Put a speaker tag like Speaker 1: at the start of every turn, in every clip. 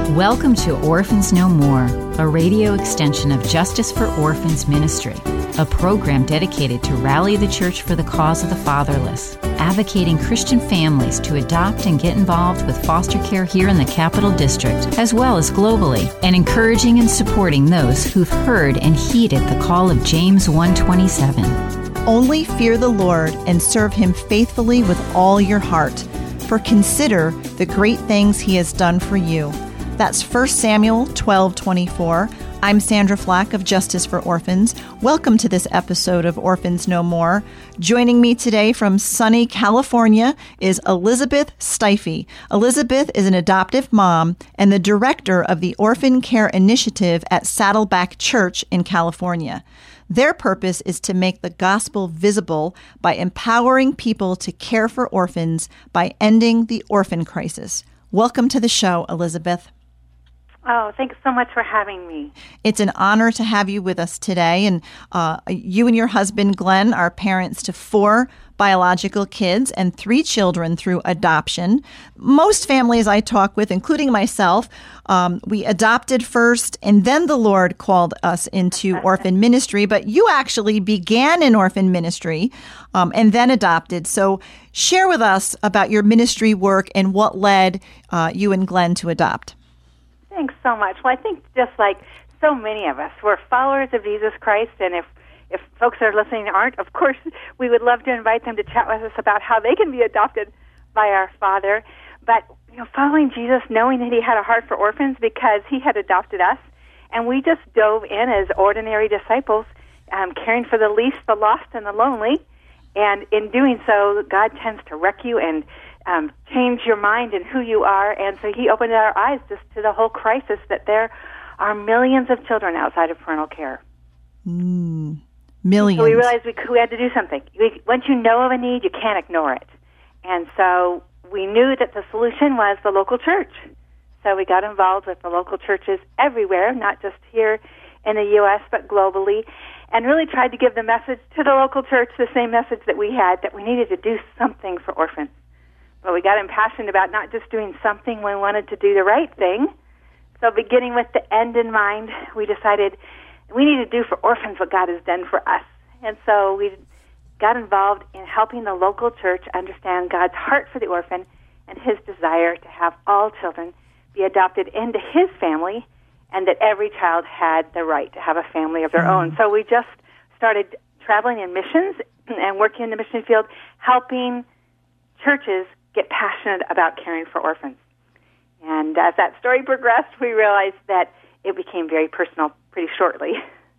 Speaker 1: Welcome to Orphans No More, a radio extension of Justice for Orphans Ministry, a program dedicated to rally the church for the cause of the fatherless, advocating Christian families to adopt and get involved with foster care here in the Capital District, as well as globally, and encouraging and supporting those who've heard and heeded the call of James 1:27.
Speaker 2: Only fear the Lord and serve Him faithfully with all your heart, for consider the great things He has done for you. That's 1 Samuel 12:24. I'm Sandra Flack of Justice for Orphans. Welcome to this episode of Orphans No More. Joining me today from sunny California is Elizabeth Steife. Elizabeth is an adoptive mom and the director of the Orphan Care Initiative at Saddleback Church in California. Their purpose is to make the gospel visible by empowering people to care for orphans by ending the orphan crisis. Welcome to the show, Elizabeth.
Speaker 3: Oh, thanks so much for having me.
Speaker 2: It's an honor to have you with us today. And you and your husband, Glenn, are parents to 4 biological kids and 3 children through adoption. Most families I talk with, including myself, we adopted first, and then the Lord called us into orphan ministry. But you actually began in orphan ministry and then adopted. So share with us about your ministry work and what led you and Glenn to adopt.
Speaker 3: Thanks so much. Well, I think just like so many of us, we're followers of Jesus Christ, and if folks that are listening aren't, of course, we would love to invite them to chat with us about how they can be adopted by our Father. But, following Jesus, knowing that He had a heart for orphans because He had adopted us, and we just dove in as ordinary disciples, caring for the least, the lost, and the lonely. And in doing so, God tends to wreck you and change your mind and who you are. And so He opened our eyes just to the whole crisis that there are millions of children outside of parental care.
Speaker 2: Millions.
Speaker 3: So we realized we had to do something. Once you know of a need, you can't ignore it. And so we knew that the solution was the local church. So we got involved with the local churches everywhere, not just here in the U.S., but globally, and really tried to give the message to the local church, the same message that we had, that we needed to do something for orphans. But we got impassioned about not just doing something, we wanted to do the right thing. So beginning with the end in mind, we decided we need to do for orphans what God has done for us. And so we got involved in helping the local church understand God's heart for the orphan and His desire to have all children be adopted into His family, and that every child had the right to have a family of their own. So we just started traveling in missions and working in the mission field, helping churches get passionate about caring for orphans. And as that story progressed, we realized that it became very personal pretty shortly.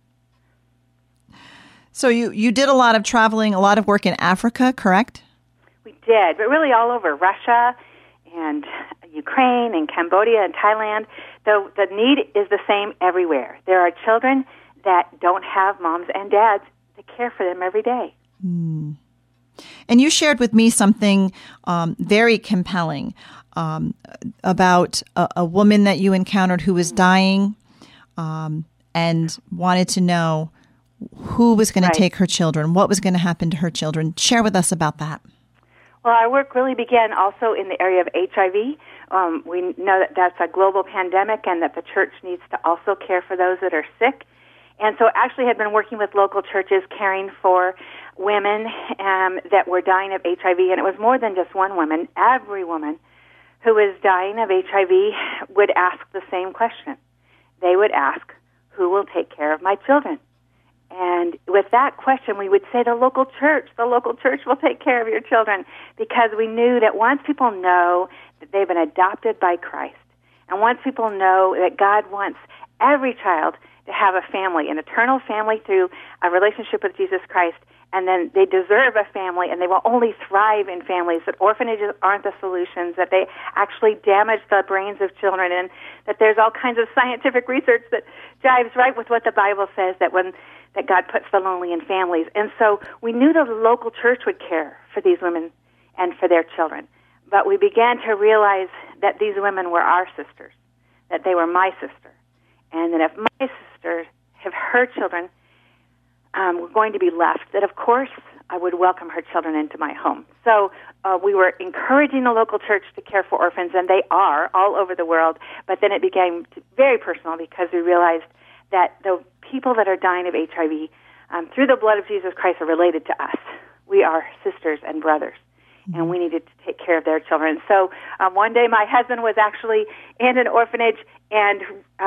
Speaker 2: So you did a lot of traveling, a lot of work in Africa, correct?
Speaker 3: We did, but really all over Russia and Ukraine and Cambodia and Thailand. The need is the same everywhere. There are children that don't have moms and dads that care for them every day.
Speaker 2: And you shared with me something very compelling about a woman that you encountered who was dying and wanted to know who was going to take her children, what was going to happen to her children. Share with us about that.
Speaker 3: Well, our work really began also in the area of HIV. We know that that's a global pandemic and that the church needs to also care for those that are sick. And so actually had been working with local churches caring for women that were dying of HIV, and it was more than just one woman. Every woman who was dying of HIV would ask the same question. They would ask, who will take care of my children? And with that question, we would say the local church will take care of your children, because we knew that once people know that they've been adopted by Christ, and once people know that God wants every child to have a family, an eternal family through a relationship with Jesus Christ, and then they deserve a family, and they will only thrive in families, that orphanages aren't the solutions, that they actually damage the brains of children, and that there's all kinds of scientific research that jives right with what the Bible says, that God puts the lonely in families. And so we knew the local church would care for these women and for their children. But we began to realize that these women were our sisters, that they were my sister, and that if my sister have her children were going to be left, that of course I would welcome her children into my home. So we were encouraging the local church to care for orphans, and they are all over the world. But then it became very personal because we realized that the people that are dying of HIV through the blood of Jesus Christ are related to us. We are sisters and brothers, and we needed to take care of their children. So one day my husband was actually in an orphanage and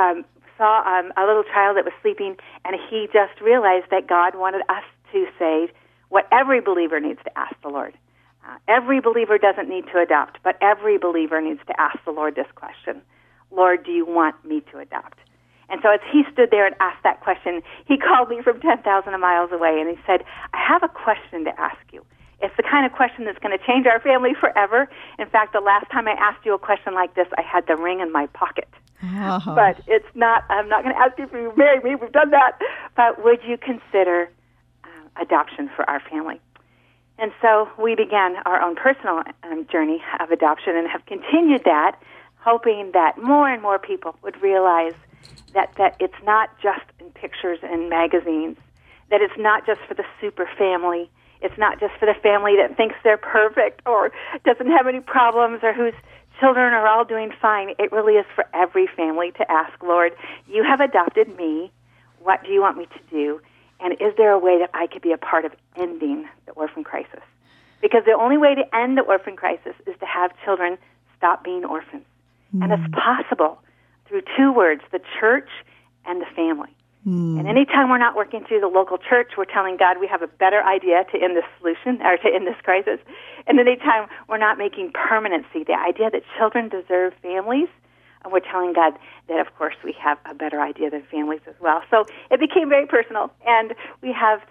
Speaker 3: saw a little child that was sleeping, and he just realized that God wanted us to say what every believer needs to ask the Lord. Every believer doesn't need to adopt, but every believer needs to ask the Lord this question: Lord, do you want me to adopt? And so as he stood there and asked that question, he called me from 10,000 miles away, and he said, I have a question to ask you. It's the kind of question that's going to change our family forever. In fact, the last time I asked you a question like this, I had the ring in my pocket. Uh-huh. But it's not, I'm not going to ask you if you marry me. We've done that. But would you consider adoption for our family? And so we began our own personal journey of adoption and have continued that, hoping that more and more people would realize that it's not just in pictures and magazines, that it's not just for the super family, it's not just for the family that thinks they're perfect or doesn't have any problems or whose children are all doing fine. It really is for every family to ask, Lord, you have adopted me. What do you want me to do? And is there a way that I could be a part of ending the orphan crisis? Because the only way to end the orphan crisis is to have children stop being orphans. And it's possible through two words, the church and the family. And anytime we're not working through the local church, we're telling God we have a better idea to end this solution or to end this crisis. And anytime we're not making permanency, the idea that children deserve families, and we're telling God that, of course, we have a better idea than families as well. So it became very personal. And we have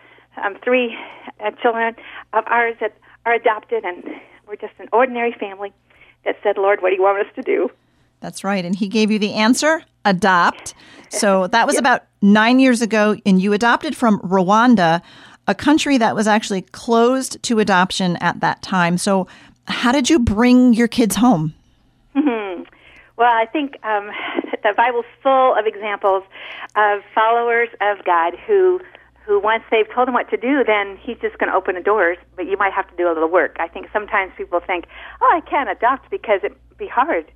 Speaker 3: 3 children of ours that are adopted, and we're just an ordinary family that said, Lord, what do you want us to do?
Speaker 2: That's right. And he gave you the answer, adopt. So that was about 9 years ago, and you adopted from Rwanda, a country that was actually closed to adoption at that time. So how did you bring your kids home?
Speaker 3: Mm-hmm. Well, I think the Bible's full of examples of followers of God who once they've told him what to do, then he's just going to open the doors, but you might have to do a little work. I think sometimes people think, oh, I can't adopt because it'd be hard.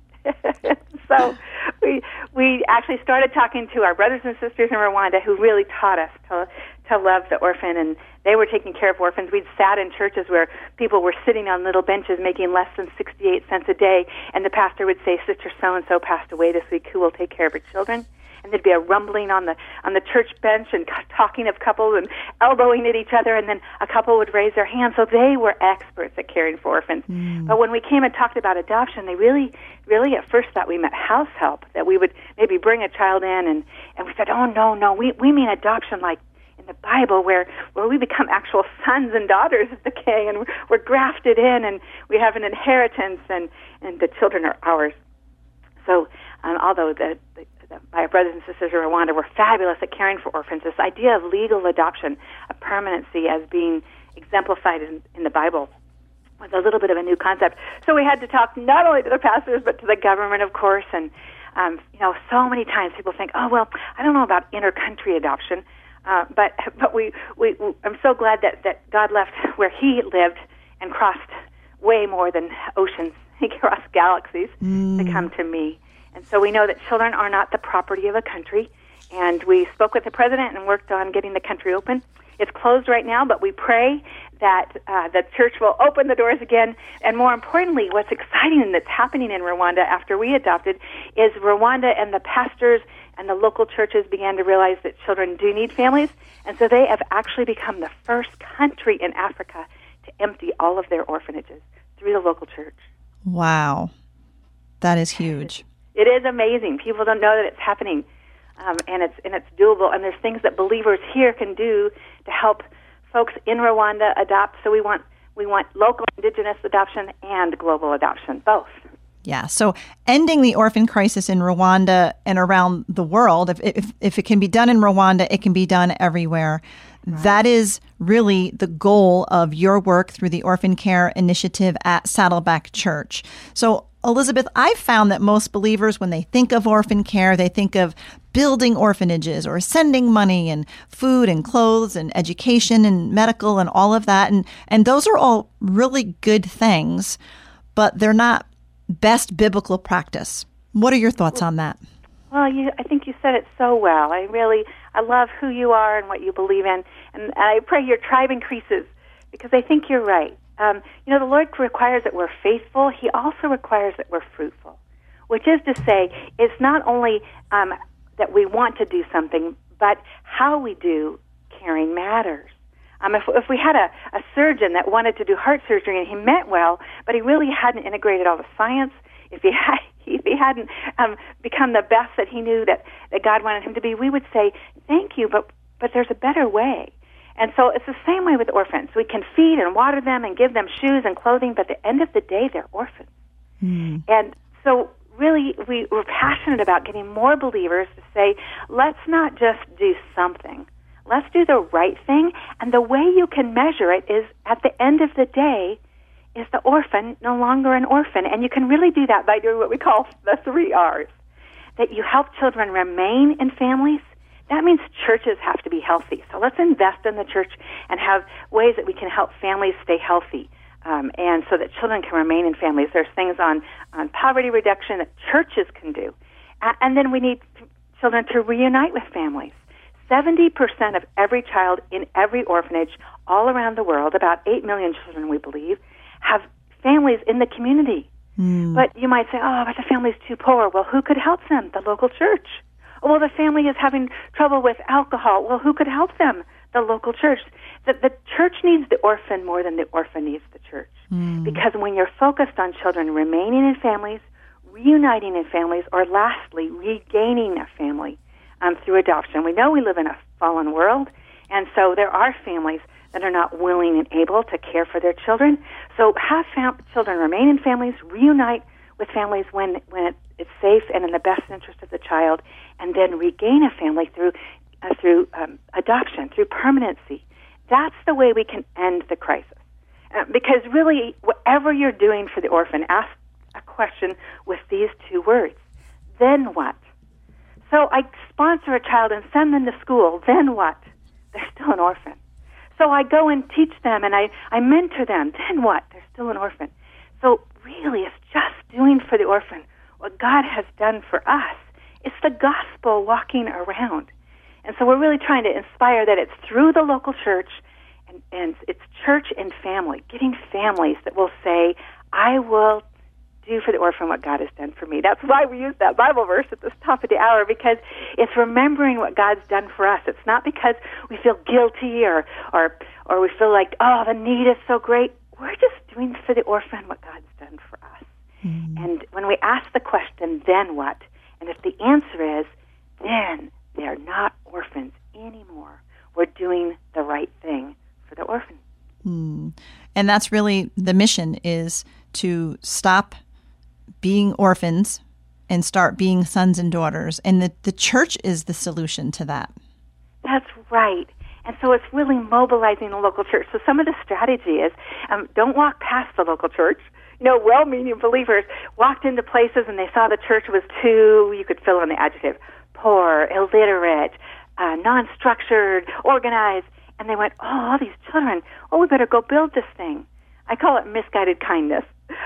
Speaker 3: So we actually started talking to our brothers and sisters in Rwanda who really taught us to love the orphan, and they were taking care of orphans. We'd sat in churches where people were sitting on little benches making less than 68 cents a day, and the pastor would say, Sister so-and-so passed away this week, who will take care of her children? And there'd be a rumbling on the church bench and talking of couples and elbowing at each other, and then a couple would raise their hand. So they were experts at caring for orphans. But when we came and talked about adoption, they really at first thought we meant house help, that we would maybe bring a child in, and we said, oh, no, we mean adoption like in the Bible where we become actual sons and daughters of the King, and we're grafted in, and we have an inheritance, and the children are ours. So although my brothers and sisters in Rwanda were fabulous at caring for orphans, this idea of legal adoption, of permanency as being exemplified in the Bible, was a little bit of a new concept. So we had to talk not only to the pastors, but to the government, of course. And, so many times people think, oh, well, I don't know about inter-country adoption. But I'm so glad that God left where he lived and crossed way more than oceans. He crossed galaxies to come to me. And so we know that children are not the property of a country. And we spoke with the president and worked on getting the country open. It's closed right now, but we pray that the church will open the doors again. And more importantly, what's exciting that's happening in Rwanda after we adopted is Rwanda and the pastors and the local churches began to realize that children do need families. And so they have actually become the first country in Africa to empty all of their orphanages through the local church.
Speaker 2: Wow. That is huge.
Speaker 3: It is amazing. People don't know that it's happening, and it's doable. And there's things that believers here can do to help folks in Rwanda adopt. So we want local indigenous adoption and global adoption, both.
Speaker 2: Yeah. So ending the orphan crisis in Rwanda and around the world, if it can be done in Rwanda, it can be done everywhere. Right. That is really the goal of your work through the Orphan Care Initiative at Saddleback Church. So Elizabeth, I've found that most believers, when they think of orphan care, they think of building orphanages or sending money and food and clothes and education and medical and all of that. And those are all really good things, but they're not best biblical practice. What are your thoughts on that?
Speaker 3: Well, I think you said it so well. I love who you are and what you believe in, and I pray your tribe increases, because I think you're right. The Lord requires that we're faithful. He also requires that we're fruitful, which is to say, it's not only that we want to do something, but how we do caring matters. If we had a surgeon that wanted to do heart surgery and he meant well, but he really hadn't integrated all the science, if he hadn't become the best that he knew that God wanted him to be, we would say, thank you, but there's a better way. And so it's the same way with orphans. We can feed and water them and give them shoes and clothing, but at the end of the day, they're orphans. Mm. And so really, we're passionate about getting more believers to say, let's not just do something. Let's do the right thing. And the way you can measure it is, at the end of the day, is the orphan no longer an orphan? And you can really do that by doing what we call the 3 R's. That you help children remain in families. That means churches have to be healthy. So let's invest in the church and have ways that we can help families stay healthy, and so that children can remain in families. There's things on poverty reduction that churches can do. And then we need children to reunite with families. 70% of every child in every orphanage all around the world, about 8 million children, we believe, have families in the community. Mm. But you might say, but the family's too poor. Well, who could help them? The local church. Well, the family is having trouble with alcohol. Well, who could help them? The local church. The church needs the orphan more than the orphan needs the church. Mm. Because when you're focused on children remaining in families, reuniting in families, or lastly, regaining a family through adoption. We know we live in a fallen world, and so there are families that are not willing and able to care for their children. So have children remain in families, reunite with families when it's safe and in the best interest of the child, and then regain a family through adoption, through permanency. That's the way we can end the crisis. Because really, whatever you're doing for the orphan, ask a question with these 2 words. Then what? So I sponsor a child and send them to school. Then what? They're still an orphan. So I go and teach them and I mentor them. Then what? They're still an orphan. So really, it's just doing for the orphan what God has done for us. It's the gospel walking around. And so we're really trying to inspire that it's through the local church, and it's church and family, getting families that will say, I will do for the orphan what God has done for me. That's why we use that Bible verse at the top of the hour, because it's remembering what God's done for us. It's not because we feel guilty or we feel like, the need is so great. We're just doing for the orphan what God's done for us. Mm. And when we ask the question, then what? And if the answer is, then they're not orphans anymore. We're doing the right thing for the orphan.
Speaker 2: Mm. And that's really the mission, is to stop being orphans and start being sons and daughters. And the church is the solution to that.
Speaker 3: That's right. And so it's really mobilizing the local church. So some of the strategy is don't walk past the local church. Well-meaning believers walked into places and they saw the church was too, you could fill in the adjective, poor, illiterate, non-structured, organized. And they went, all these children, we better go build this thing. I call it misguided kindness.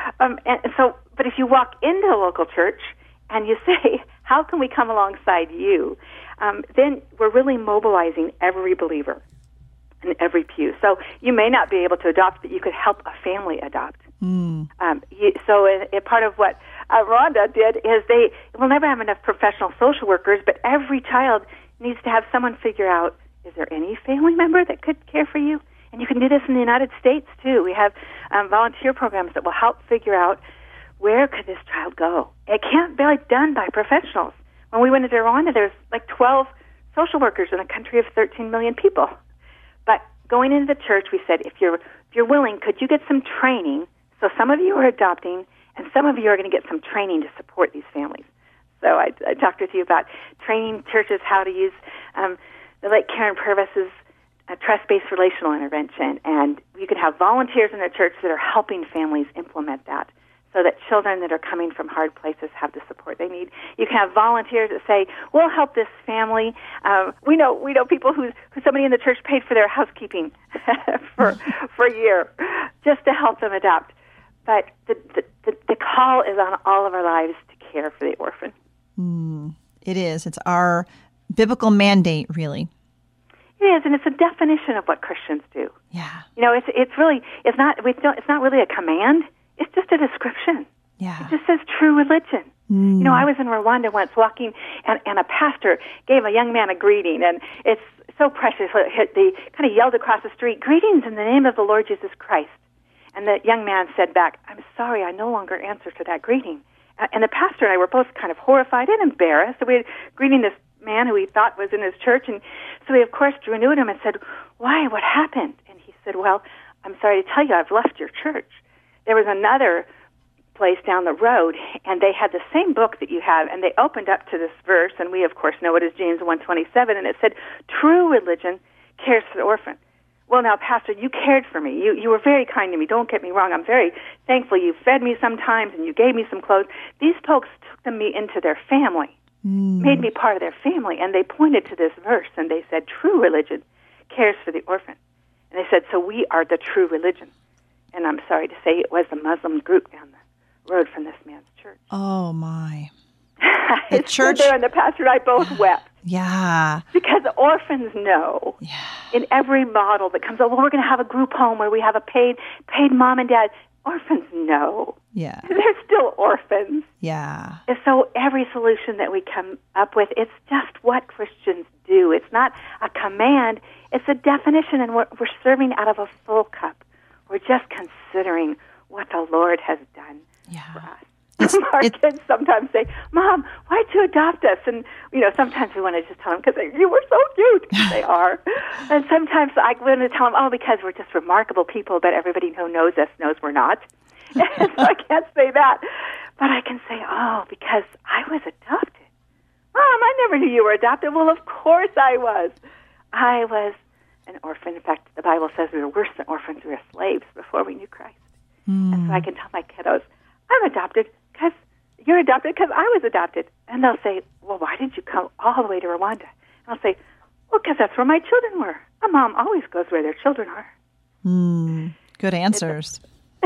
Speaker 3: But if you walk into a local church and you say, how can we come alongside you? Then we're really mobilizing every believer in every pew. So you may not be able to adopt, but you could help a family adopt. Mm. Part of what Rhonda did is we'll never have enough professional social workers, but every child needs to have someone figure out, is there any family member that could care for you? And you can do this in the United States, too. We have volunteer programs that will help figure out, where could this child go? It can't be done by professionals. When we went to Rwanda, there's 12 social workers in a country of 13 million people. But going into the church, we said, if you're willing, could you get some training? So some of you are adopting, and some of you are going to get some training to support these families. So I talked with you about training churches how to use the late Karen Purvis's trust-based relational intervention, and you can have volunteers in the church that are helping families implement that. so that children that are coming from hard places have the support they need. You can have volunteers that say, we'll help this family. We know people who somebody in the church paid for their housekeeping for a year just to help them adopt. But the call is on all of our lives to care for the orphan.
Speaker 2: It is. It's our biblical mandate, really.
Speaker 3: It is, and it's a definition of what Christians do.
Speaker 2: Yeah.
Speaker 3: It's not really a command. It's just a description.
Speaker 2: Yeah.
Speaker 3: It just says true religion. I was in Rwanda once walking, and a pastor gave a young man a greeting, and it's so precious. They kind of yelled across the street, "Greetings in the name of the Lord Jesus Christ." And the young man said back, "I'm sorry, I no longer answer to that greeting." And the pastor and I were both kind of horrified and embarrassed. So we were greeting this man who we thought was in his church, and so we, of course, drew near to him and said, "Why? What happened?" And he said, "Well, I'm sorry to tell you, I've left your church. There was another place down the road, and they had the same book that you have, and they opened up to this verse, and we, of course, know it is James 1:27, and it said, 'True religion cares for the orphan.' Well, now, Pastor, you cared for me. You were very kind to me. Don't get me wrong. I'm very thankful. You fed me sometimes, and you gave me some clothes. These folks took me into their family, made me part of their family, and they pointed to this verse, and they said, 'True religion cares for the orphan.' And they said, so we are the true religion." And I'm sorry to say it was a Muslim group down the road from this man's church.
Speaker 2: Oh, my.
Speaker 3: The church there, and the pastor and I both wept.
Speaker 2: Yeah.
Speaker 3: Because orphans know in every model that comes, we're going to have a group home where we have a paid mom and dad. Orphans know.
Speaker 2: Yeah.
Speaker 3: They're still orphans.
Speaker 2: Yeah.
Speaker 3: And so every solution that we come up with, it's just what Christians do. It's not a command. It's a definition, and we're serving out of a full cup. We're just considering what the Lord has done for us. Our kids sometimes say, "Mom, why'd you adopt us?" And, sometimes we want to just tell them, because you were so cute. They are. And sometimes I want to tell them, "Oh, because we're just remarkable people, but everybody who knows us knows we're not." And so I can't say that. But I can say, "Oh, because I was adopted." "Mom, I never knew you were adopted." "Well, of course I was. I was an orphan. In fact, the Bible says we were worse than orphans. We were slaves before we knew Christ." And so I can tell my kiddos, "I'm adopted because you're adopted because I was adopted." And they'll say, "Well, why did you come all the way to Rwanda?" And I'll say, "Well, because that's where my children were. A mom always goes where their children are."
Speaker 2: Good answers.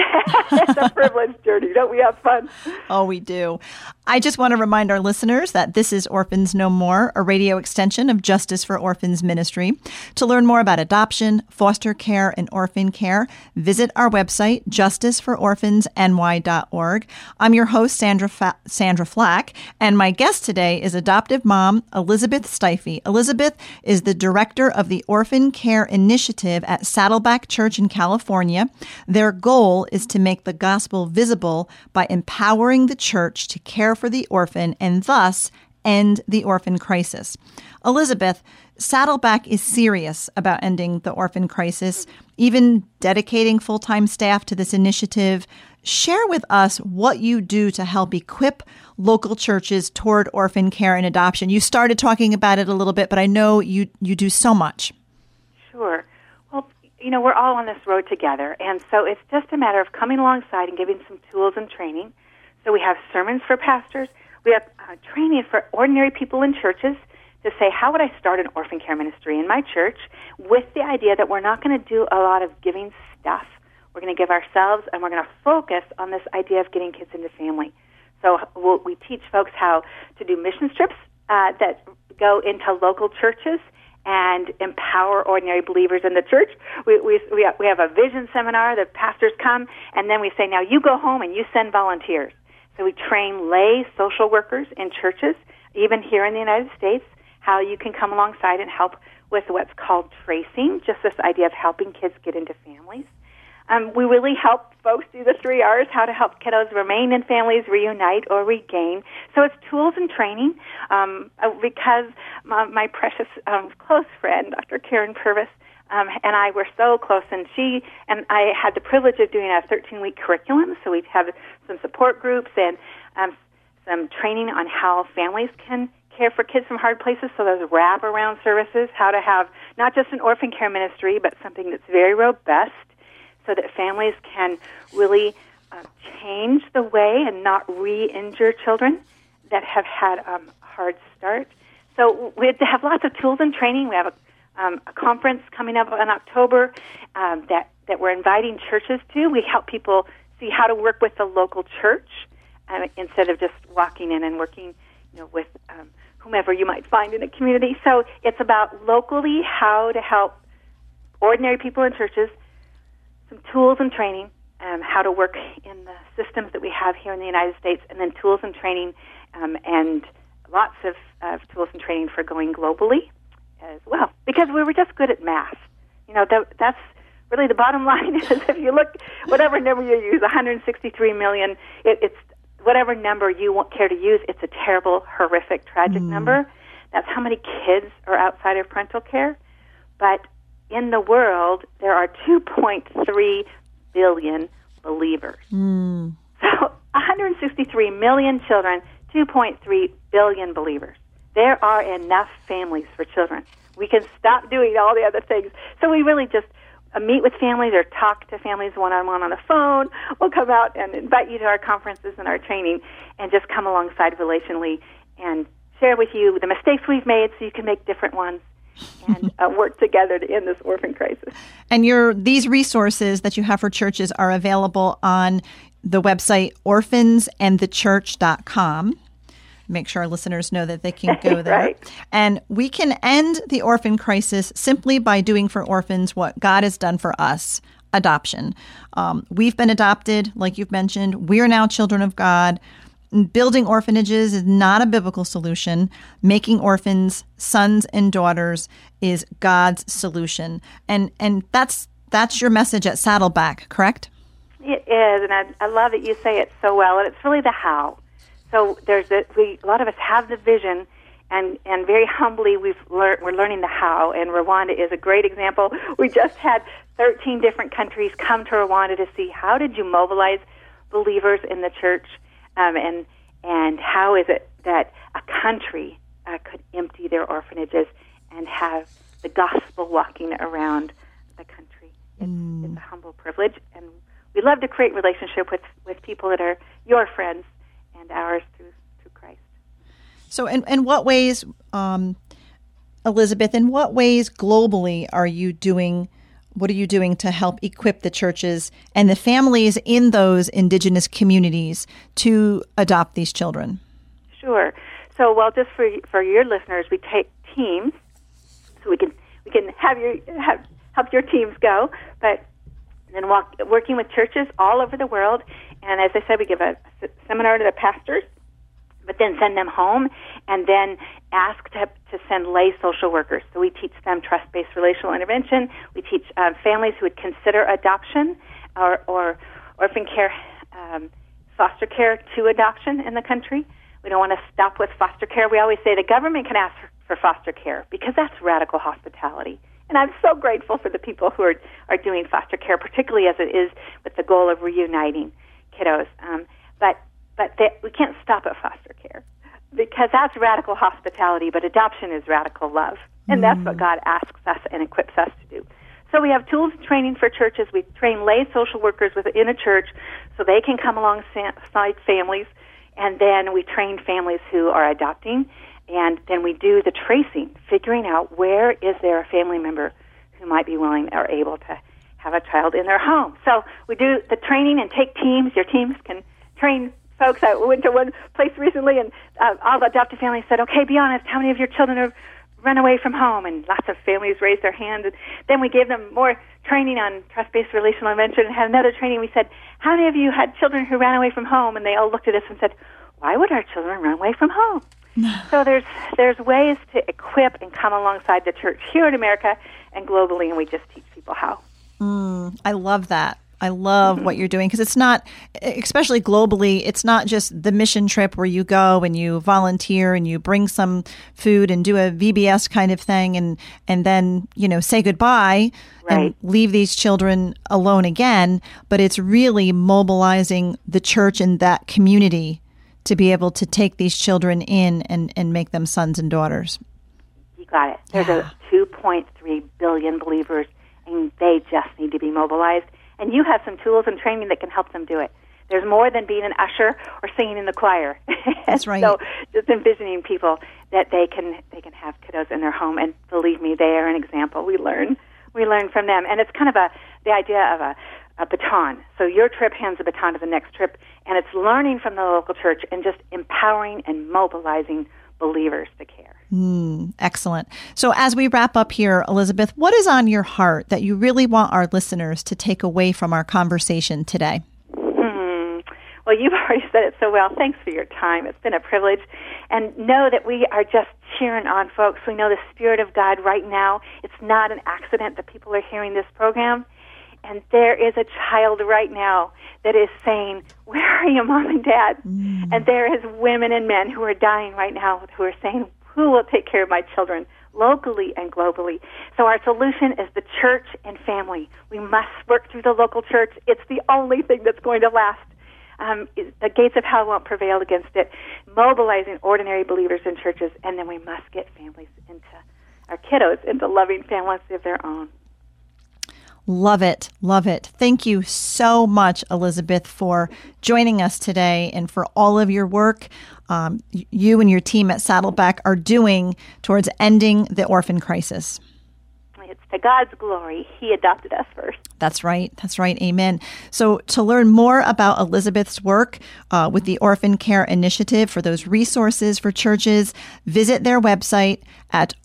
Speaker 3: It's a privileged journey. Don't we have fun?
Speaker 2: Oh, we do. I just want to remind our listeners that this is Orphans No More, a radio extension of Justice for Orphans Ministry. To learn more about adoption, foster care, and orphan care, visit our website, justicefororphansny.org. I'm your host, Sandra Flack, and my guest today is adoptive mom Elizabeth Steife. Elizabeth is the director of the Orphan Care Initiative at Saddleback Church in California. Their goal is to make the gospel visible by empowering the church to care for the orphan and thus end the orphan crisis. Elizabeth, Saddleback is serious about ending the orphan crisis, even dedicating full-time staff to this initiative. Share with us what you do to help equip local churches toward orphan care and adoption. You started talking about it a little bit, but I know you do so much.
Speaker 3: Sure. We're all on this road together, and so it's just a matter of coming alongside and giving some tools and training. So we have sermons for pastors. We have training for ordinary people in churches to say, how would I start an orphan care ministry in my church, with the idea that we're not going to do a lot of giving stuff. We're going to give ourselves, and we're going to focus on this idea of getting kids into family. So we teach folks how to do mission trips that go into local churches and empower ordinary believers in the church. We have a vision seminar. The pastors come, and then we say, now you go home and you send volunteers. So we train lay social workers in churches, even here in the United States, how you can come alongside and help with what's called tracing, just this idea of helping kids get into families. We really help folks do the 3 R's, how to help kiddos remain in families, reunite, or regain. So it's tools and training, because my precious close friend, Dr. Karen Purvis, and I were so close, and she and I had the privilege of doing a 13-week curriculum, so we'd have some support groups and some training on how families can care for kids from hard places, so those wrap-around services, how to have not just an orphan care ministry, but something that's very robust, so that families can really change the way and not re-injure children that have had a hard start. So we have lots of tools and training. We have a conference coming up in October that we're inviting churches to. We help people see how to work with the local church instead of just walking in and working, with whomever you might find in a community. So it's about locally how to help ordinary people in churches, some tools and training, how to work in the systems that we have here in the United States, and then tools and training and lots of tools and training for going globally as well. Because we were just good at math. That's really the bottom line is if you look, whatever number you use, 163 million, it's whatever number you won't care to use, it's a terrible, horrific, tragic number. That's how many kids are outside of parental care. But in the world, there are 2.3 billion believers. So 163 million children, 2.3 billion believers. There are enough families for children. We can stop doing all the other things. So we really just meet with families or talk to families one-on-one on the phone. We'll come out and invite you to our conferences and our training and just come alongside relationally and share with you the mistakes we've made so you can make different ones and work together to end this orphan crisis.
Speaker 2: And these resources that you have for churches are available on the website orphansandthechurch.com. Make sure our listeners know that they can go there.
Speaker 3: Right.
Speaker 2: And we can end the orphan crisis simply by doing for orphans what God has done for us, adoption. We've been adopted, like you've mentioned. We're now children of God. Building orphanages is not a biblical solution. Making orphans sons and daughters is God's solution. And that's your message at Saddleback, correct?
Speaker 3: It is, and I love that you say it so well, and it's really the how. So a lot of us have the vision, and very humbly we're learning the how, and Rwanda is a great example. We just had 13 different countries come to Rwanda to see how did you mobilize believers in the church, and how is it that a country could empty their orphanages and have the gospel walking around the country. It's a humble privilege, and we love to create relationship with people that are your friends and ours through Christ.
Speaker 2: So in what ways, Elizabeth, in what ways globally what are you doing to help equip the churches and the families in those indigenous communities to adopt these children?
Speaker 3: Sure. So, just for your listeners, we take teams, so we can help your teams go, but then working with churches all over the world. And as I said, we give a seminar to the pastors, but then send them home and then ask to send lay social workers. So we teach them trust-based relational intervention. We teach families who would consider adoption or orphan care, foster care to adoption in the country. We don't want to stop with foster care. We always say the government can ask for foster care because that's radical hospitality. And I'm so grateful for the people who are doing foster care, particularly as it is with the goal of reuniting kiddos. But we can't stop at foster care because that's radical hospitality, but adoption is radical love. And that's what God asks us and equips us to do. So we have tools and training for churches. We train lay social workers within a church so they can come alongside families. And then we train families who are adopting. And then we do the tracing, figuring out where is there a family member who might be willing or able to have a child in their home. So we do the training and take teams. Your teams can train folks. I went to one place recently, and all the adopted families said, okay, be honest, how many of your children have run away from home? And lots of families raised their hands. And then we gave them more training on trust-based relational intervention and had another training. We said, how many of you had children who ran away from home? And they all looked at us and said, why would our children run away from home? So there's ways to equip and come alongside the church here in America and globally, and we just teach people how.
Speaker 2: I love that. I love what you're doing because it's not, especially globally, it's not just the mission trip where you go and you volunteer and you bring some food and do a VBS kind of thing and then, say goodbye and leave these children alone again. But it's really mobilizing the church and that community to be able to take these children in and make them sons and daughters.
Speaker 3: You got it. There's a 2.3 billion believers, and they just need to be mobilized. And you have some tools and training that can help them do it. there's more than being an usher or singing in the choir.
Speaker 2: That's right.
Speaker 3: So just envisioning people that they can have kiddos in their home, and believe me, they are an example. We learn from them, and it's kind of the idea of a baton. So your trip hands the baton to the next trip, and it's learning from the local church and just empowering and mobilizing believers to care.
Speaker 2: Excellent. So as we wrap up here, Elizabeth, what is on your heart that you really want our listeners to take away from our conversation today?
Speaker 3: Well, you've already said it so well. Thanks for your time. It's been a privilege. And know that we are just cheering on folks. We know the Spirit of God right now. It's not an accident that people are hearing this program. And there is a child right now that is saying, where are you, Mom and Dad? And there is women and men who are dying right now who are saying, who will take care of my children locally and globally? So our solution is the church and family. We must work through the local church. It's the only thing that's going to last. The gates of hell won't prevail against it. Mobilizing ordinary believers in churches, and then we must get families our kiddos into loving families of their own.
Speaker 2: Love it. Love it. Thank you so much, Elizabeth, for joining us today and for all of your work you and your team at Saddleback are doing towards ending the orphan crisis.
Speaker 3: It's to God's glory. He adopted us first.
Speaker 2: That's right. That's right. Amen. So to learn more about Elizabeth's work with the Orphan Care Initiative, for those resources for churches, visit their website at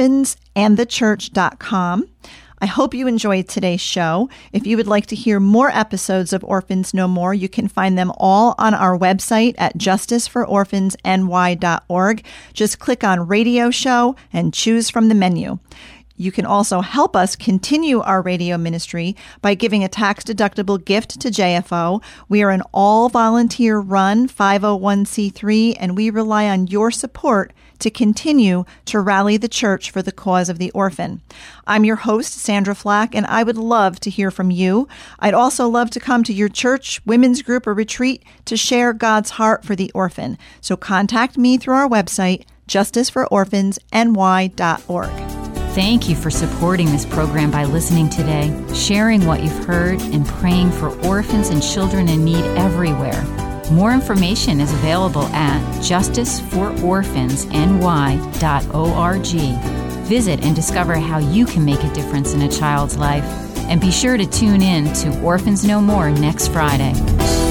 Speaker 2: orphansandthechurch.com. I hope you enjoyed today's show. If you would like to hear more episodes of Orphans No More, you can find them all on our website at justicefororphansny.org. Just click on Radio Show and choose from the menu. You can also help us continue our radio ministry by giving a tax-deductible gift to JFO. We are an all-volunteer-run 501c3, and we rely on your support to continue to rally the church for the cause of the orphan. I'm your host, Sandra Flack, and I would love to hear from you. I'd also love to come to your church, women's group, or retreat to share God's heart for the orphan. So contact me through our website, justicefororphansny.org.
Speaker 1: Thank you for supporting this program by listening today, sharing what you've heard, and praying for orphans and children in need everywhere. More information is available at justicefororphansny.org. Visit and discover how you can make a difference in a child's life. And be sure to tune in to Orphans No More next Friday.